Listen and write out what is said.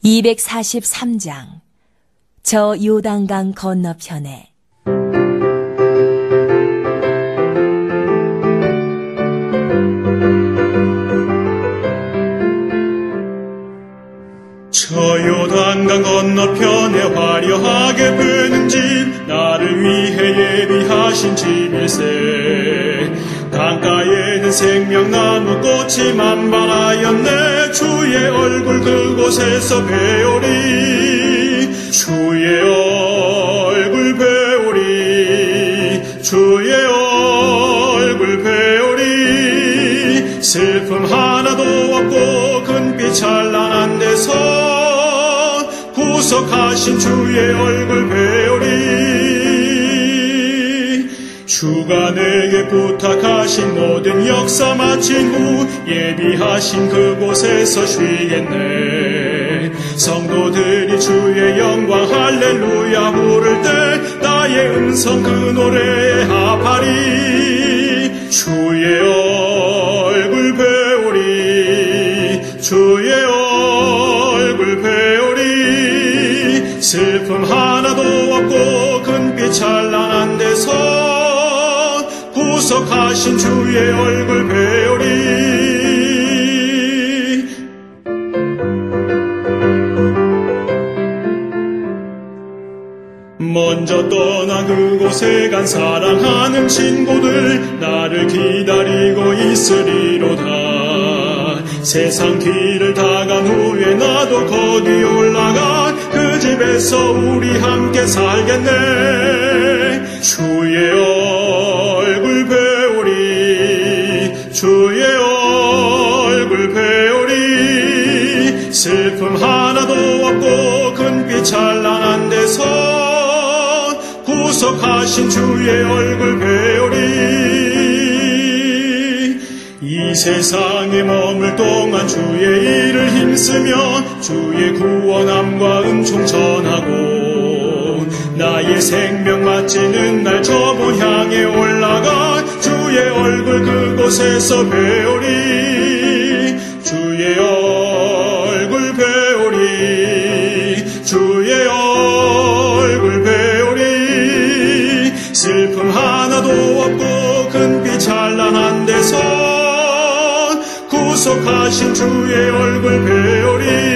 243장 저 요단강 건너편에. 저 요단강 건너편에 화려하게 푸는 집, 나를 위해 예비하신 집일세. 강가에는 생명나무 꽃이 만발하였네. 주의 얼굴 그곳에서 배우리. 주의 얼굴 배우리. 주의 얼굴 배우리. 슬픔 하나도 없고 금빛 찬란한 데서 구속하신 주의 얼굴 배우리. 주가 내게 부탁하신 모든 역사 마친 후 예비하신 그곳에서 쉬겠네. 성도들이 주의 영광 할렐루야 부를 때 나의 음성 그 노래에 합하리. 주의 얼굴 배우리. 주의 얼굴 배우리. 슬픔 하나도 없고 금빛 찬란한 데서 구속하신 주의 얼굴 배우리. 먼저 떠나 그곳에 간 사랑하는 친구들, 나를 기다리고 있으리로다. 세상 길을 다 간 후에 나도 거기 올라가 그 집에서 우리 함께 살겠네. 주의 얼굴 배우리. 주의 얼굴 배우리. 슬픔 하나도 없고 금빛 찬란한 데서 구속하신 주의 얼굴 배우리. 이 세상에 머물 동안 주의 일을 힘쓰며 주의 구원함과 은총 전하고 나의 생명 마치는 날 저분 향해 올라가 주의 얼굴 그곳에서 배우리. 주의 얼굴 배우리. 주의 얼굴 배우리. 슬픔 하나도 없고 금빛 찬란한 데서 구속하신 주의 얼굴 배우리.